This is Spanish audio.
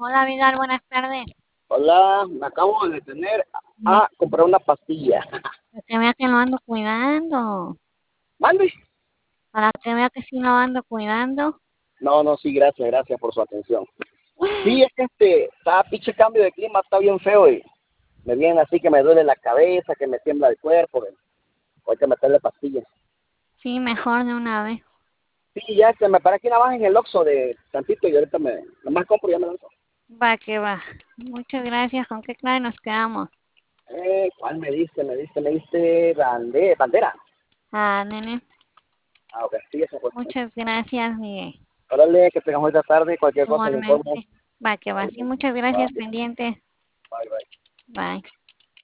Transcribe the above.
Hola, Vidal, buenas tardes. Hola, me acabo de detener a comprar una pastilla. Para que vea que lo ando cuidando. ¿Mande? Para que vea que sí lo ando cuidando. No, sí, gracias por su atención. Sí, es que está pinche cambio de clima, está bien feo y me viene así que me duele la cabeza, que me tiembla el cuerpo, hay que meterle pastillas. Sí, mejor de una vez. Sí, ya se me para aquí nada más en el Oxxo de tantito y ahorita nomás compro y ya me lanzo. Va que va. Muchas gracias. ¿Con qué clave nos quedamos? ¿Cuál me diste bandera. Ah, nene. Ah, ok, sí, eso fue. Muchas gracias, Miguel. Órale, que tengamos esta tarde, cualquier cosa le informo. Igualmente. Va que va. Sí, muchas gracias, pendiente. Bye, bye. Bye.